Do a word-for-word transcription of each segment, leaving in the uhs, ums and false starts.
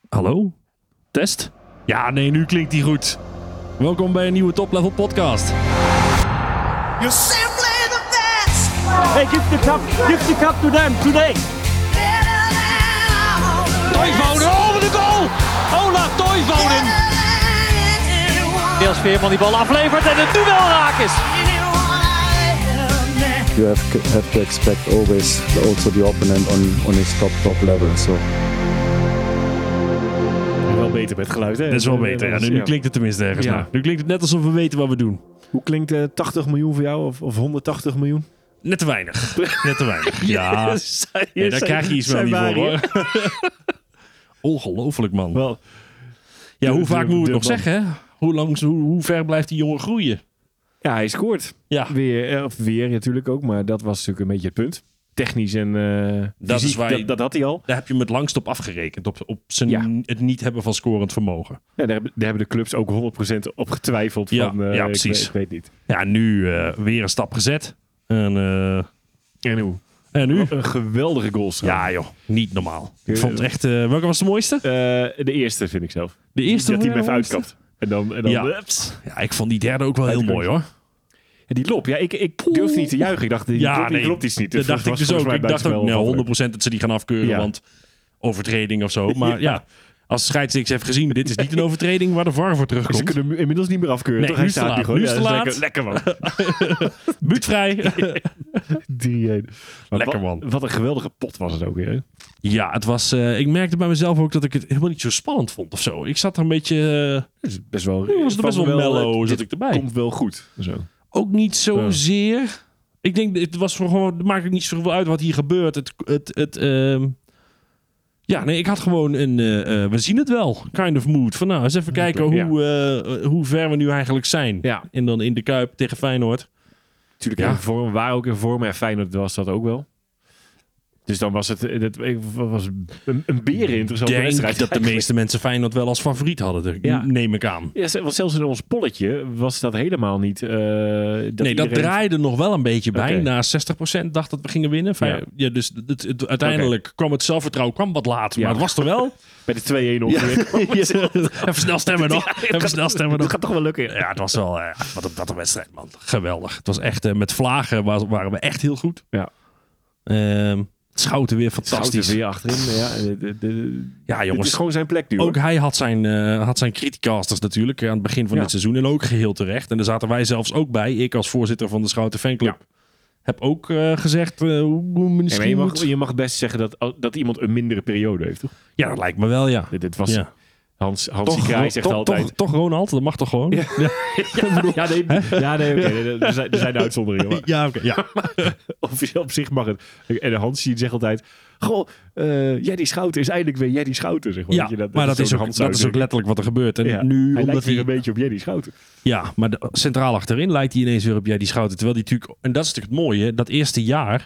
Hallo? Test? Ja, nee, nu klinkt die goed. Welkom bij een nieuwe Top Level podcast. You're simply the best. Hey, give the cup, give the cup to them today. Toivonen over de goal. Ola Toivonen. Niels Veerman die bal aflevert en het duel raak is. You have, have to expect always also the opponent on, on his top top level. So. Wel beter met geluid, hè? Dat is wel beter. Ja, nu, nu klinkt het tenminste ergens Ja. naar. Nu klinkt het net alsof we weten wat we doen. Hoe klinkt uh, tachtig miljoen voor jou of, of honderdtachtig miljoen? Net te weinig. Net te weinig. Ja, Zijn- nee, daar zijn- krijg je iets wel zijn niet waar, voor, hè? hoor. Ongelooflijk, man. Wel, Ja, hoe de- vaak de- moeten we het de nog zeggen, hè? Hoe, lang, hoe, hoe ver blijft die jongen groeien? ja, hij scoort. Ja, Weer, eh, of weer natuurlijk ook, maar dat was natuurlijk een beetje het punt. Technisch en uh, Dat is fysiek, waar je- dat, dat had hij al. daar heb je hem het langst op afgerekend. Op, op zijn, Ja. het niet hebben van scorend vermogen. Ja, daar, hebben, daar hebben de clubs ook honderd procent op getwijfeld. Ja, van, uh, ja, ik precies. weet- Ik, weet niet. Ja, nu uh, weer een stap gezet. En, uh, En hoe? en nu? Een geweldige goal. Ja, joh. Niet normaal. Ik Ja. vond het echt... Uh, welke was de mooiste? Uh, de eerste vind ik zelf. De eerste Dat hij hem vond even jij de mooiste? uitkapt. En dan, en dan Ja. ups. Ja, ik vond die derde ook wel heel Uitkant. mooi, hoor. En die lop, ja, ik, ik durfde niet te juichen. Ik dacht, die, Ja, klopt, die nee, klopt iets niet. Dat dacht ik dus ook. Ik dacht ook, nou, honderd procent dat ze die gaan afkeuren, Ja. want overtreding of zo. Maar ja, Ja. als de scheidsrechter heeft gezien, dit is niet een overtreding waar de V A R voor Ze terugkomt. kunnen hem inmiddels niet meer afkeuren. Nee, toch? nu Hij is te staat laat. gewoon. Nu is Ja, te dat laat. Lekker, lekker man. Buurtvrij. drie-een. Maar Lekker, wat, man. Wat een geweldige pot was het ook weer. Hè? Ja, het was... Uh, ik merkte bij mezelf ook dat ik het helemaal niet zo spannend vond of zo. Ik zat er een beetje... Uh, Het is best wel, Ja, was er best wel mellow, het- zat dit ik erbij. Komt wel goed. Zo. ook niet zozeer... Ik denk, het was voor gewoon... Het maakt niet zoveel uit wat hier gebeurt. Het... het, het uh, ja, nee, ik had gewoon een... Uh, uh, we zien het wel. Kind of mood. Van nou, eens even kijken Ja. hoe, uh, hoe ver we nu eigenlijk zijn. Ja, En dan in de Kuip tegen Feyenoord. natuurlijk. Ja. Ja. Vorm, we waren ook in vorm. En Feyenoord was dat ook wel. Dus dan was het, het was een, een beren interessante Ik wedstrijd. denk dat de eigenlijk. meeste mensen Feyenoord wel als favoriet hadden. Ja. Neem ik aan. Ja, want zelfs in ons polletje was dat helemaal niet. Uh, dat nee, dat iedereen- draaide nog wel een beetje bij. Oké. Na zestig procent dacht dat we gingen winnen. Fijn, Ja. ja. dus het, het, uiteindelijk kwam het zelfvertrouwen kwam wat later. Ja. Maar het was er wel. Bij de twee-een ongeveer. Even snel stemmen nog. Even snel stemmen Dat nog. gaat toch wel lukken. Ja, het was wel... Uh, wat, een, wat een wedstrijd, man. Geweldig. Het was echt... Uh, met Vlagen was, waren we echt heel goed. Ja. Uh, Schouten weer fantastisch. Schouten weer achterin. Ja, de, de, ja, het jongens. is gewoon zijn plek nu. Ook hoor. hij had zijn, uh, had zijn criticasters natuurlijk aan het begin van Ja. dit seizoen. En ook geheel terecht. En daar zaten wij zelfs ook bij. Ik als voorzitter van de Schouten fanclub Ja. heb ook uh, gezegd... Uh, hoe Nee, misschien maar je, mag, moet- je mag best zeggen dat, dat iemand een mindere periode heeft, toch? Ja, dat lijkt me wel, ja. Dit, dit was ja. Hans, Hansie Toch, Kraai zegt toch, altijd... toch, toch Ronald, dat mag toch gewoon? Ja, ja. Ja, nee, ja, nee oké. Okay. Er, zijn- er zijn uitzonderingen. Maar ja, oké. Ja. op, op zich mag het. En Hansie zegt altijd... Goh, uh, Jerry Schouten is eindelijk weer Jerry Schouten. Zeg maar. Ja, Weet je, dat, maar dat is, zo'n ook, Hans dat is ook uitdrukking. letterlijk wat er gebeurt. En Ja, nu, hij omdat lijkt weer hij... een beetje op Jerry Schouten. Ja, maar de, centraal achterin lijkt hij ineens weer op jij die Schouten. Terwijl die natuurlijk... En dat is natuurlijk het mooie. Dat eerste jaar...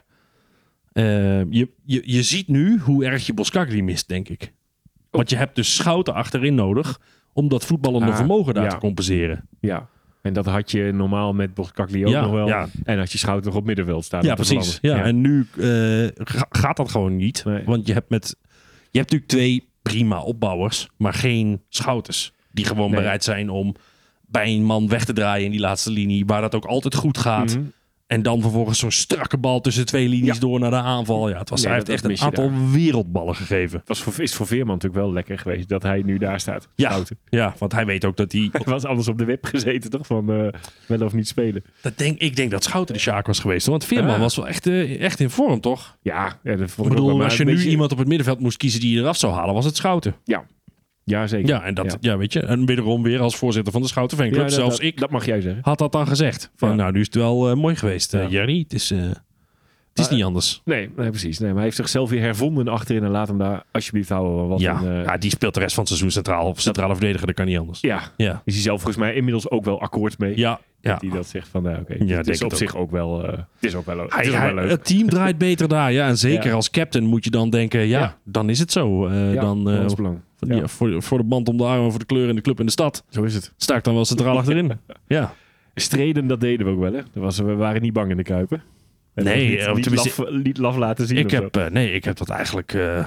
Uh, je, je, je ziet nu hoe erg je Boskakli mist, denk ik. Want je hebt dus Schouten achterin nodig... om dat voetballende Ah, vermogen daar ja. te compenseren. Ja. En dat had je normaal met Boskakli ook Ja, nog wel. ja. En als je Schouten nog op middenveld staat. Ja, om te precies. verlammen. Ja, en nu uh, ga- gaat dat gewoon niet. Nee. Want je hebt met... Je hebt natuurlijk twee prima opbouwers... maar geen Schouters. Die gewoon Nee. bereid zijn om... bij een man weg te draaien in die laatste linie... waar dat ook altijd goed gaat... Mhm. En dan vervolgens zo'n strakke bal tussen twee linies Ja. door naar de aanval. Ja, het was, Nee, hij dat- heeft dat echt een mis je aantal wereldballen gegeven. Het was voor, is voor Veerman natuurlijk wel lekker geweest dat hij nu daar staat. Ja, Schouten. ja, want hij weet ook dat hij... Hij was anders op de web gezeten, toch? Van uh, wel of niet spelen. Dat denk, ik denk dat Schouten de Sjaak was geweest. Hoor. Want Veerman Ah. was wel echt, uh, echt in vorm, toch? Ja, ja dat vond Ik ik ook bedoel, wel, maar als je een nu beetje- iemand op het middenveld moest kiezen die je eraf zou halen, was het Schouten. Ja, ja zeker. Ja, en dat, ja. Ja. weet je. En wederom weer als voorzitter van de Schouten fanclub. Ja, dat, Zelfs dat, ik dat mag jij zeggen. had dat dan gezegd. Van, Ja. nou, nu is het wel uh, mooi geweest, uh, Ja. Jerry. Het is, uh, het is Maar, niet anders. Nee, nee, precies. Nee, maar hij heeft zichzelf weer hervonden achterin en laat hem daar alsjeblieft houden. Wat Ja. een, uh, ja, die speelt de rest van het seizoen centraal. Of centrale verdediger, dat kan niet anders. ja, Ja, is hij zelf volgens mij inmiddels ook wel akkoord mee. ja, ja. Dat hij dat zegt van, nou, oké, Ja, het denk is op het zich ook wel, uh, het is ook wel, het Hij, is ook hij- wel leuk. het team draait beter daar, ja. En zeker Ja. als captain moet je dan denken, ja, Ja. dan is het zo. Uh, ja, dan, uh, dat is belang. ja. Ja. voor, voor de band om de armen, voor de kleur in de club in de stad. Zo is het. Sta ik dan wel centraal achterin. Ja. Streden, dat deden we ook wel, hè. Dat was, we waren niet bang in de Kuipen. En Nee, niet, uh, niet, tenminste, laf, niet laf laten zien. Ik of zo. heb, uh, nee, ik heb dat eigenlijk uh,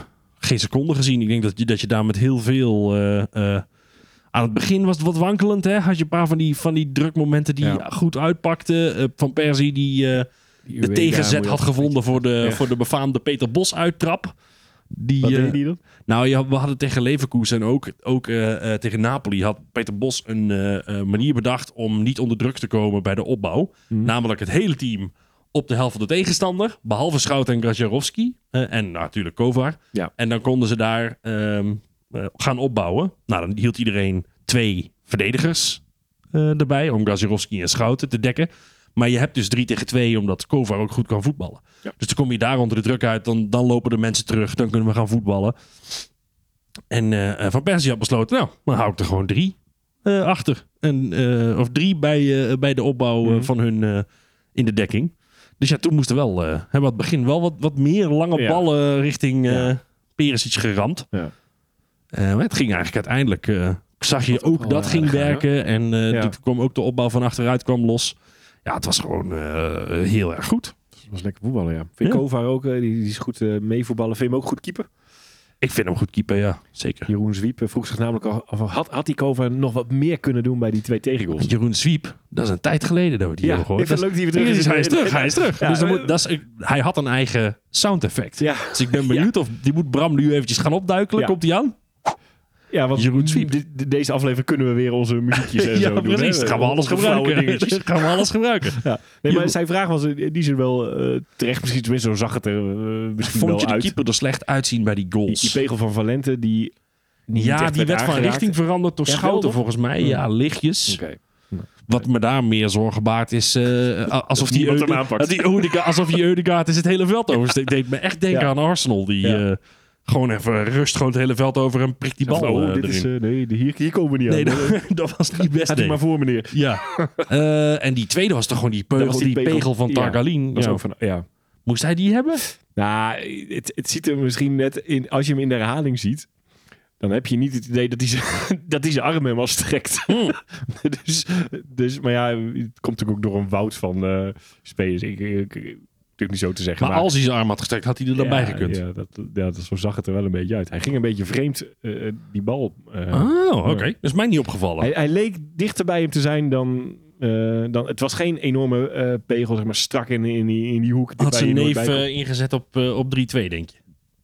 geen seconde gezien. Ik denk dat je, dat je daar met heel veel... Uh, uh, aan het begin was het wat wankelend. Hè? Had je een paar van die, van die drukmomenten die Ja. goed uitpakten. Uh, Van Persie die uh, Die de U E G tegenzet moet je had altijd- gevonden voor de, Ja. voor de befaamde Peter Bos uittrap. Die, Wat uh, deed die dan? Nou, ja, we hadden tegen Leverkusen en ook, ook uh, uh, tegen Napoli had Peter Bos een uh, uh, manier bedacht om niet onder druk te komen bij de opbouw. Hmm. Namelijk het hele team op de helft van de tegenstander. Behalve Schouten en Graciarowski. Uh, en nou, natuurlijk Kovar. Ja. En dan konden ze daar um, uh, gaan opbouwen. Nou, dan hield iedereen twee verdedigers uh, erbij. Om Graciarowski en Schouten te dekken. Maar je hebt dus drie tegen twee, omdat Kovar ook goed kan voetballen. Ja. Dus dan kom je daar onder de druk uit. Dan, dan lopen de mensen terug. Dan kunnen we gaan voetballen. En uh, Van Persie had besloten, nou, dan hou ik er gewoon drie uh, achter. En, uh, of drie bij, uh, bij de opbouw uh, Mm-hmm. van hun uh, in de dekking. Dus ja, toen moesten wel, uh, hebben we aan het begin wel wat, wat meer lange Ja. ballen richting uh, Ja. Perisic geramd. Ja. Uh, maar het ging eigenlijk uiteindelijk, uh, zag je Dat ook wel dat ging aardig, hè? werken. En uh, Ja. toen kwam ook de opbouw van achteruit kwam los. Ja, het was gewoon uh, heel erg goed. Dat was lekker voetballen, ja. Vind Ja. Kovar ook, uh, die, die is goed uh, meevoetballen. Vind je hem ook goed keeper? Ik vind hem goed keeper, ja. Zeker. Jeroen Zwiep uh, vroeg zich namelijk al af, had, had die Kovar nog wat meer kunnen doen bij die twee tegengoals? Jeroen Zwiep, dat is een tijd geleden dat we die Ja, hebben gehoord. ik vind het Dat leuk dat hij weer terug is. Hij is terug, hij is terug. Ja, dus dan uh, moet, dat is, hij had een eigen sound effect. Ja. Dus ik ben benieuwd of die moet Bram nu eventjes gaan opduikelen. Ja. Komt hij aan? Ja, want Jeroen Zwiep. de- de- deze aflevering kunnen we weer onze muziekjes en zo Ja, doen. precies. hè? Dan gaan we alles Onze flauwe gebruiken. dingetjes. Dan gaan we alles gebruiken. Ja. Nee, maar Jeroen- zijn vraag was in die zin wel uh, terecht. Misschien tenminste, zo zag het er uh, misschien Vond wel je de uit. keeper er slecht uitzien bij die Die, goals? die pegel van Valente, die niet ja, echt die werd van aangeraakt. richting veranderd door Ja, Schouten wel, toch? volgens mij. Ja, lichtjes. Oké. Wat me daar meer zorgen baart is uh, alsof die niemand hem Eude- aanpakt. die Eudegaard- alsof die Eudegaard is het hele veld oversteekt. Deed me echt denken Ja. aan Arsenal. Die Ja. uh, gewoon even rust gewoon het hele veld over en prikt die bal Van, oh, uh, dit erin. is, uh, nee, hier, hier komen we niet Nee, aan. dat, dat was niet best. Gaat u nee. maar voor, meneer. Ja. Uh, en die tweede was toch gewoon die, peugel, Dat was die, die pegel, pegel- van ja, Targalin. Dat is Ja. ook van, ja. Moest hij die hebben? Nou, het, het ziet er misschien net in, als je hem in de herhaling ziet, dan heb je niet het idee dat hij zijn, dat hij zijn arm helemaal strekt. Hmm. dus, dus, maar ja, het komt natuurlijk ook door een woud van uh, spelers. Ik, ik, ik, natuurlijk niet zo te zeggen. Maar, als hij zijn arm had gestrekt, had hij er dan bij gekund. Ja, dat, ja dat, zo zag het er wel een beetje uit. Hij ging een beetje vreemd, uh, die bal. Uh, Oh, oké. Okay. Dat is mij niet opgevallen. hij, hij leek dichter bij hem te zijn dan... Uh, dan het was geen enorme uh, pegel, zeg maar, strak in, in, die, in die hoek. Had zijn waarbij je neef nooit bij uh, ingezet op, uh, op drie twee, denk je?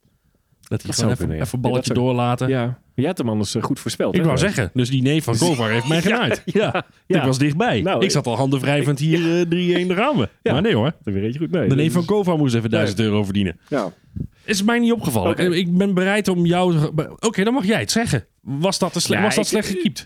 Dat hij Dat gewoon zou even, kunnen, ja. even een Ja, balletje dat zou- doorlaten. kon. Ja, je had hem anders uh, goed voorspeld. Ik hè? wou zeggen, dus die neef van Kovar heeft mij genaaid. Ja, ja. ik was dichtbij. Nou, ik zat al handen wrijvend hier uh, drie-een, daar gaan we. Ja. Maar nee hoor, Dat weet je goed. Nee, de neef dat van is- Kovar moest even duizend euro verdienen. Ja. Is mij niet opgevallen. Oké. Ik ben bereid om jou... Oké, okay, dan mag jij het zeggen. Was dat, te sle- Ja, was dat ik- slecht gekiept?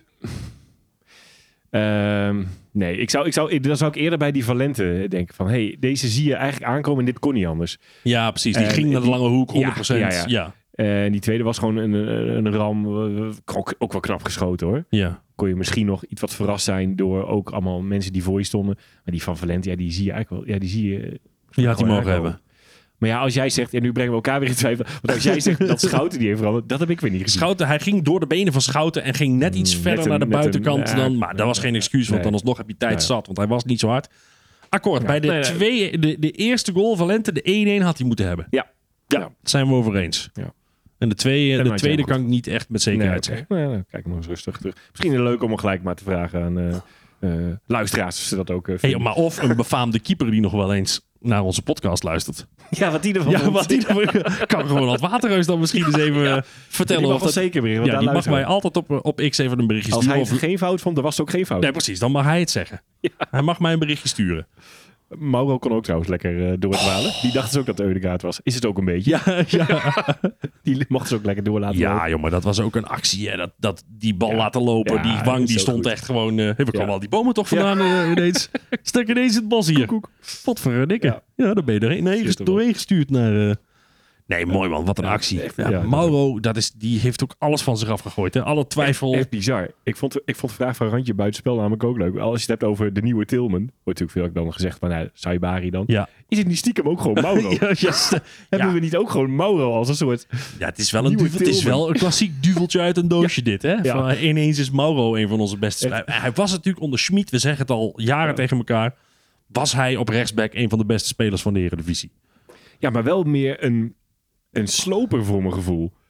Um, nee, ik zou, ik zou, dan zou ik eerder bij die Valente denken van... hey, deze zie je eigenlijk aankomen en dit kon niet anders. Ja, precies. Die En ging naar de die- lange hoek, ja, honderd procent. ja, Ja, ja. ja. En die tweede was gewoon een, een, een ram, uh, ook, ook wel knap geschoten hoor. ja. Kon je misschien nog iets wat verrast zijn door ook allemaal mensen die voor je stonden. Maar die van Valente, ja, die zie je eigenlijk wel... Ja, die zie je... Die had hij gewoon mogen wel. hebben. Maar ja, als jij zegt... En nu brengen we elkaar weer in twijfel. Want als jij zegt dat Schouten die heeft veranderd... Dat heb ik weer niet gezien. Schouten, hij ging door de benen van Schouten en ging net iets Mm, verder net naar de een- net buitenkant een- dan. ja, Maar dat was geen excuus, want nee. dan alsnog heb je tijd Nee. zat. Want hij was niet zo hard. Akkoord, Ja. bij de, Nee, nee. twee, de, de eerste goal van Lente, de één-één, had hij moeten hebben. Ja. Ja, Ja. dat zijn we over eens. Ja. En de, twee, En de had tweede jij kan ik niet echt met zekerheid Nee, zeggen. oké. Nee, nee, kijk nog eens rustig terug. Misschien leuk om hem gelijk maar te vragen aan uh, uh, luisteraars of ze dat ook uh, Hey, vinden. maar of een befaamde keeper die nog wel eens naar onze podcast luistert. Ja, wat die ervan Ja, vond. wat die kan gewoon wat Waterreus dan misschien eens even uh, vertellen. Die mag of wel dat, zeker weer. Want ja, daar die mag luisteren mij we. altijd op, op X even een berichtje Als sturen. hij Of, geen fout vond, dan was het ook geen fout. nee, precies. Dan mag hij het zeggen. Hij mag mij een berichtje sturen. Mauro kon ook trouwens lekker uh, doordwalen. Die dacht dus ook dat de Eudegaard was. Is het ook een beetje. Ja, ja. Die mocht ze ook lekker door laten lopen. Ja, joh, maar dat was ook een actie. Hè. Dat, dat die bal Ja. laten lopen. Ja, die dat wang is die zo stond goed. echt gewoon... Uh, hey, we Ja. komen al die bomen toch vandaan uh, ineens. Stek ineens in het bos hier. Wat voor een dikke. Ja. Ja. dan ben je er nee, Zit er doorheen gestuurd naar... Uh... Nee, mooi man. Wat een Ja, actie. echt, Ja, ja, Mauro, dat is, die heeft ook alles van zich afgegooid. Hè. Alle twijfel... Echt bizar. Ik vond, ik vond de vraag van Randje buitenspel namelijk ook leuk. Als je het hebt over de nieuwe Tilman. Wordt natuurlijk veel dan gezegd van nou, Saibari dan. Ja. Is het niet stiekem ook gewoon Mauro? ja, ja, st- Hebben ja. we niet ook gewoon Mauro als een soort... Ja, het is wel een, Nieuwe duvel, het is Tilman. wel een klassiek duveltje uit een doosje dit. Hè? Ja. Van, ineens is Mauro een van onze beste Echt. spelers. Hij was natuurlijk onder Schmid, we zeggen het al jaren Ja. tegen elkaar. Was hij op rechtsback een van de beste spelers van de Eredivisie. Ja, maar wel meer een, een sloper voor mijn gevoel.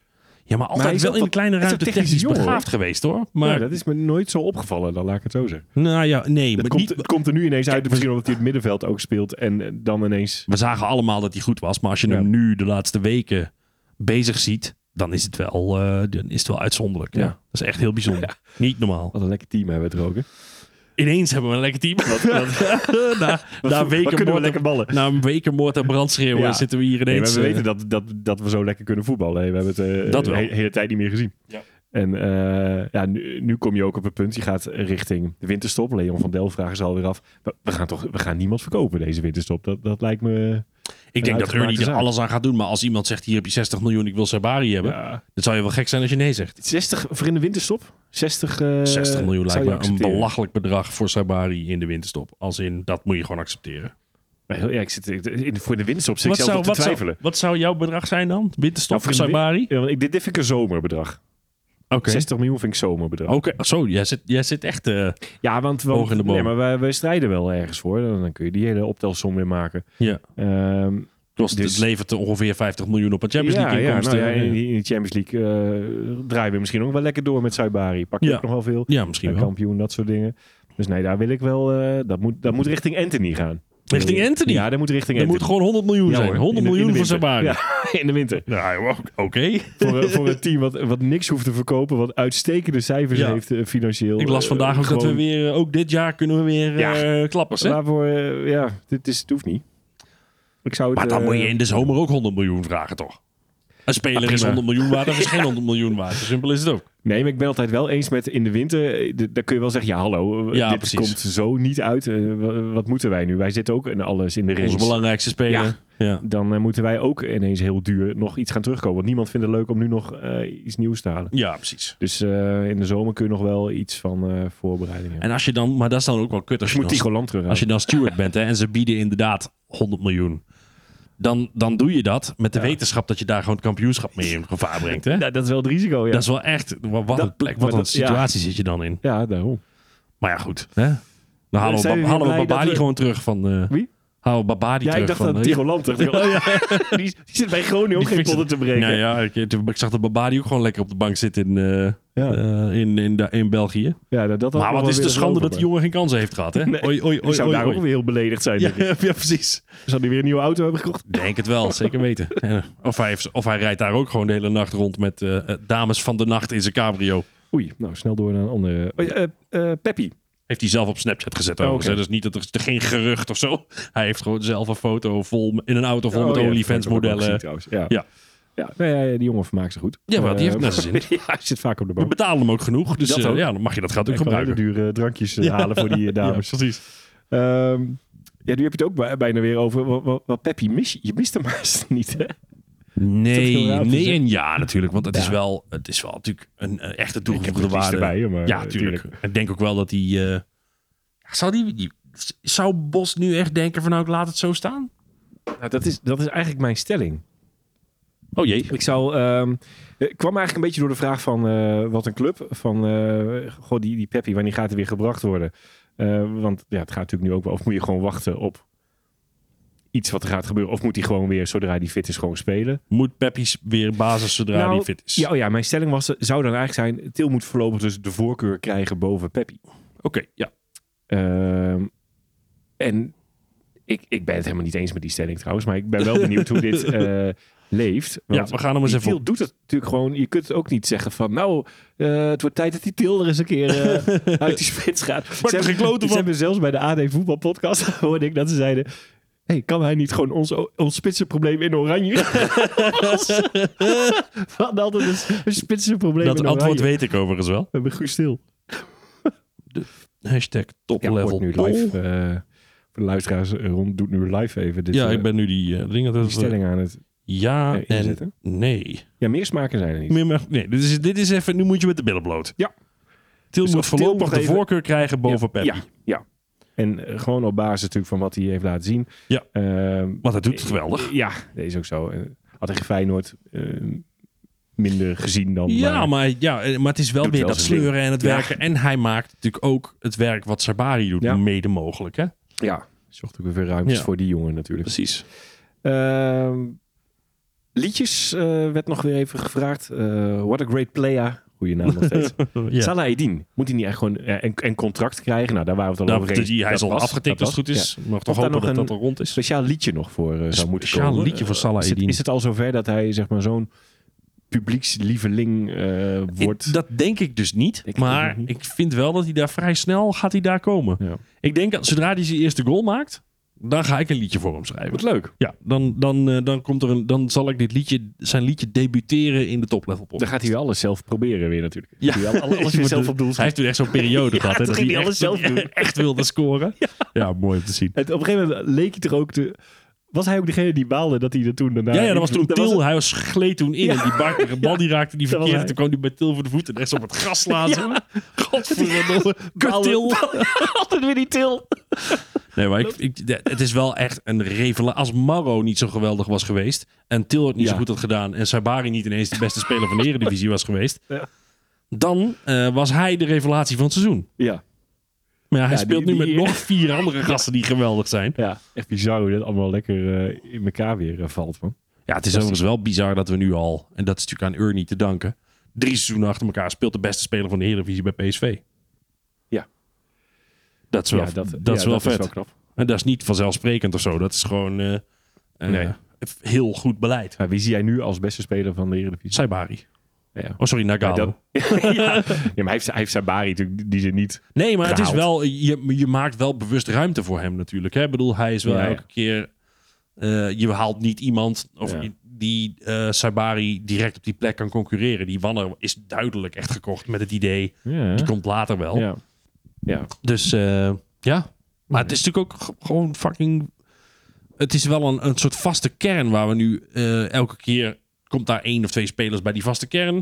Ja, maar hij altijd is wel ook in een wel- kleine het is ruimte een technisch technisch jongen, begaafd geweest, hoor. Maar, Maar dat is me nooit zo opgevallen, dan laat ik het zo zeggen. nou ja, nee. Het Maar komt, niet, het komt er nu ineens uit, misschien omdat hij het middenveld ook speelt. En eh, dan ineens... we zagen allemaal dat hij goed was. Maar als je Ja. hem nu de laatste weken bezig ziet, dan is het wel, uh, dan is het wel uitzonderlijk. Ja. Ja. Dat is echt heel bijzonder. Niet normaal. Wat een lekker team hebben we het er ook, hè? Ineens hebben we een lekker team. na, na, Wat weken kunnen we moord, lekker ballen? na een weken moord en brandschreeuwen Ja. zitten we hier Nee, ineens. maar we uh, weten dat, dat, dat we zo lekker kunnen voetballen. hè. We hebben het uh, Dat de wel. he- hele tijd niet meer gezien. Ja. En uh, ja, nu, nu kom je ook op het punt. Je gaat richting de winterstop. Leon van Del vragen ze alweer af. We, we, gaan toch, we gaan niemand verkopen deze winterstop. Dat, dat lijkt me... Ik denk dat Ernie er zaak. alles aan gaat doen. Maar als iemand zegt, hier heb je zestig miljoen, ik wil Sabari hebben. Ja. Dan zou je wel gek zijn als je nee zegt. zestig voor in de winterstop? zestig, uh, zestig miljoen zou lijkt je me een accepteren? belachelijk bedrag voor Sabari in de winterstop. Als in, dat moet je gewoon accepteren. Maar heel- Ja, ik zit, ik- in, voor de winterstop zit ik Wat zelf zou, nog te wat, zou, twijfelen. wat zou jouw bedrag zijn dan? Winterstop Nou, voor voor de win- Sabari? Ja, want ik, dit, dit vind ik een zomerbedrag. Oké. zestig miljoen vind ik zomerbedrag. Oké, zo, jij zit, jij zit echt... uh, Ja, want, Hoog want in de boom. nee, maar wij, wij strijden wel ergens voor. Dan, dan kun je die hele optelsom weer maken. ja. Ehm Kost, Dus- het levert ongeveer vijftig miljoen op een Champions ja, League ja, inkomsten. nou ja, in, ja, die- in de Champions League uh, draaien we misschien ook wel lekker door met Saibari. Pak je Ja. ook nog wel veel. ja, misschien Uh, wel. kampioen, dat soort dingen. Dus nee, daar wil ik wel... Uh, dat, moet, dat moet richting Anthony gaan. Richting Anthony? Ja, dat moet richting Er Anthony. moet gewoon honderd miljoen Ja, zijn. hoor. honderd In de- in miljoen de voor winter. Sabari. Ja, in de winter. Ja, oké. voor, een- voor een team wat, wat niks hoeft te verkopen. Wat uitstekende cijfers Ja. heeft uh, financieel. Ik las Uh, vandaag ook dat we gewoon- weer... Ook dit jaar kunnen we weer Ja. uh, klappers, hè? Waarvoor, uh, ja, dit is, het hoeft niet. Ik zou het, Maar dan uh, moet je in de zomer ook honderd miljoen vragen, toch? Een speler Ah, is prima. honderd miljoen waard of is geen honderd miljoen waard. Zo simpel is het ook. Nee, maar ik ben altijd wel eens met in de winter. d- Daar kun je wel zeggen, ja hallo, Ja, dit precies. komt zo niet uit. Uh, wa- wat moeten wij nu? Wij zitten ook in alles in de race. Onze belangrijkste speler. Ja. Ja. Dan uh, moeten wij ook ineens heel duur nog iets gaan terugkomen. Want niemand vindt het leuk om nu nog uh, iets nieuws te halen. Ja, precies. Dus uh, in de zomer kun je nog wel iets van uh, voorbereiding hebben. En als je dan... Maar dat is dan ook wel kut. Als Je je, moet dan, Tigo Land terug als je dan steward bent, hè, en ze bieden inderdaad honderd miljoen. Dan, dan doe je dat met de Ja. wetenschap dat je daar gewoon het kampioenschap mee in gevaar brengt. Hè? Ja, dat is wel het risico, ja. Dat is wel echt... Wat, wat Dat- een plek, maar wat een dat- ja. situatie zit je dan in. Ja, daarom. Maar ja, goed. Hè? Dan halen we, Zijn we Ba- weer halen we blij dat Babadi we- gewoon terug van... uh, Wie? Halen we Babadi Ja, terug ik dacht van... dat uh, Tigo Land terug. die, die zit bij Groningen ook Die geen fixen- potten te breken. Nou ja, ik, ik zag dat Babadi ook gewoon lekker op de bank zit in, uh, Ja. uh, in, in, de- in België. Ja, dat, dat had Maar nog wat wel is de weer schande over, dat die jongen geen kansen heeft gehad, hè? Nee. Oei, oei, Die oei, zou oei, daar oei. ook weer heel beledigd zijn. Ja, denk ik. ja, precies. Zou die weer een nieuwe auto hebben gekocht? Denk het wel, zeker weten. Ja. Of, hij heeft, of hij rijdt daar ook gewoon de hele nacht rond met uh, dames van de nacht in zijn cabrio. Oei, nou snel door naar een andere. Oh, ja, eh, eh, Peppi. Heeft hij zelf op Snapchat gezet Oh, overigens. oké. hè. Dus niet dat er, er geen gerucht of zo. Hij heeft gewoon zelf een foto vol in een auto vol Oh, met ja, OnlyFans dat heb ik ook modellen. gezien trouwens. Ja. Ja. Ja, nou ja, die jongen vermaakt zich goed. Ja, wel, die Eh, heeft het naar zijn zin. ja, hij zit vaak op de We bank. betalen hem ook genoeg. Dus Dat uh, ook. ja, dan mag je dat geld ook Hij kan hele gebruiken. dure drankjes eh, Ja. halen voor die eh, dames. Ja, precies. Ehm, ja, nu heb je het ook bij- bijna weer over. Wat, wat, wat Peppi mis je? Je mist hem maar niet, hè? Nee, heel raar om te nee zeggen? en ja natuurlijk. Want het, Ja. is, wel, het is wel natuurlijk een, een echte Ik heb toegevoegde er niets waarde. erbij, hoor, maar, ja, eh, tuurlijk. tuurlijk. Ik denk ook wel dat hij... Uh, zou, die, die, zou Bos nu echt denken van nou, ik laat het zo staan? Nou, dat, is, dat is eigenlijk mijn stelling. Oh jee. Ik zou... ehm, het kwam eigenlijk een beetje door de vraag van eh, wat een club. Van, eh goh, die, die Peppi, wanneer gaat hij weer gebracht worden? Uh, want ja, het gaat natuurlijk nu ook wel. Of moet je gewoon wachten op iets wat er gaat gebeuren? Of moet hij gewoon weer, zodra hij fit is, gewoon spelen? Moet Peppi's weer basis zodra Nou, hij fit is? Ja, oh ja, mijn stelling was, zou dan eigenlijk zijn... Til moet voorlopig dus de voorkeur krijgen boven Peppi. Oké, ja. Ehm, en ik, ik ben het helemaal niet eens met die stelling trouwens. Maar ik ben wel benieuwd hoe dit uh, leeft. Want Ja, we gaan hem eens die even Til op. doet het natuurlijk gewoon. Je kunt ook niet zeggen van... Nou, uh, het wordt tijd dat die Til er eens een keer uh, uit die spits gaat. er Ze geen kloten hebben, van. ze hebben zelfs bij de A D voetbalpodcast hoorde ik dat ze zeiden... Hey, kan hij niet gewoon ons, ons spitsenprobleem in oranje? We hadden altijd een, een spitsenprobleem Dat in antwoord oranje. weet ik overigens wel. We hebben Guus Stil. Hashtag top Ja, level. wordt nu live. Uh, voor de luisteraars uh, rond doet nu live even dit, Ja, uh, ik ben nu die uh, dingen... die stelling aan het... Ja uh, en inzetten. nee. Ja, meer smaken zijn er niet. Meer mag- nee, dit is, dit is even... Nu moet je met de billen bloot. Ja. Til Dus moet of Til voorlopig nog de even- voorkeur krijgen boven ja, Peppi. Ja, ja. En uh, gewoon op basis natuurlijk van wat hij heeft laten zien. Ja. Uh, Want hij doet het geweldig. Ja, dat is ook zo. Uh, had tegen Feyenoord uh, minder gezien dan... Ja, maar, maar, ja, maar het is wel Doet weer wel dat zijn sleuren ding. en het Ja. werken. En hij maakt natuurlijk ook het werk wat Sabari doet Ja. mede mogelijk. Hè? ja, zocht ook weer veel ruimtes Ja. voor die jongen natuurlijk. Precies. Uh, liedjes uh, werd nog weer even gevraagd. Uh, what a great player. Goeie naam nog steeds. Ja. Salah Eddin. Moet hij niet echt gewoon uh, een, een contract krijgen? Nou, daar waren we het al Nou, over de- eens. die, hij is Dat al was- afgetikt dat als het goed was- is. ja. Mag toch Of daar hopen nog dat een dat er rond is. speciaal liedje nog voor uh, zou moeten speciaal komen. liedje voor Salah is het, Eddin. is het al zover dat hij zeg maar zo'n publiekslieveling uh, wordt? Ik, dat denk ik dus niet. Ik maar ook niet. ik vind wel dat hij daar vrij snel gaat hij daar komen. Ja. Ik denk dat zodra hij zijn eerste goal maakt, dan ga ik een liedje voor hem schrijven. Wat leuk. Ja, dan, dan, uh, dan, komt er een, dan zal ik dit liedje, zijn liedje debuteren in de toplevel pop. Dan gaat hij weer alles zelf proberen weer natuurlijk. Ja. Gaat hij alles Je weer moet zelf de- op doel Hij heeft toen echt zo'n periode Ja, gehad. Hè, toen dat ging hij echt, alles zelf doen. echt wilde scoren. Ja. ja, mooi om te zien. Het, op een gegeven moment leek hij toch ook te... Was hij ook degene die baalde dat hij er toen daarna... Ja, ja, dat was toen Dat Til. het- hij was gleed toen in. Ja. En die bak, de bal die raakte die Dat was verkeerd. hij. Toen kwam hij bij Til voor de voeten. En echt zo op het gras slaan. Zo. Godverdomme. Kut Baalde- Til. Altijd weer die Til. Nee, maar ik, ik, de- het is wel echt een revelatie. Als Mauro niet zo geweldig was geweest. En Til het niet Ja. zo goed had gedaan. En Sabari niet ineens de beste speler van de Eredivisie was geweest. Ja. Dan uh, was hij de revelatie van het seizoen. Ja. Maar ja, hij Ja, speelt die- nu die- met nog vier andere gasten die geweldig zijn. Ja, echt bizar hoe dit allemaal lekker uh, in elkaar weer uh, valt, man. Ja, het is overigens wel bizar dat we nu al, en dat is natuurlijk aan Ernie te danken, drie seizoenen achter elkaar speelt de beste speler van de Eredivisie bij P S V. Ja. Dat is wel, Ja, dat, ja, is wel dat vet. Is wel knap. En dat is niet vanzelfsprekend of zo. Dat is gewoon uh, uh, Nee. heel goed beleid. Ja, wie zie jij nu als beste speler van de Eredivisie? Saibari. Ja. Oh, sorry, Nagalo. Ja, dat- ja. ja, maar hij heeft, hij heeft Sabari natuurlijk, die ze niet... Nee, maar het is gehaald. wel, je, je maakt wel bewust ruimte voor hem natuurlijk. Hè? Ik bedoel, hij is wel Ja, ja. elke keer, uh, je haalt niet iemand of Ja. i- die uh, Saibari direct op die plek kan concurreren. Die Wanner is duidelijk echt gekocht met het idee, Ja. die komt later wel. Ja. Ja. Dus uh, ja, maar het is natuurlijk ook g- gewoon fucking... Het is wel een, een soort vaste kern waar we nu uh, elke keer... Komt daar één of twee spelers bij die vaste kern.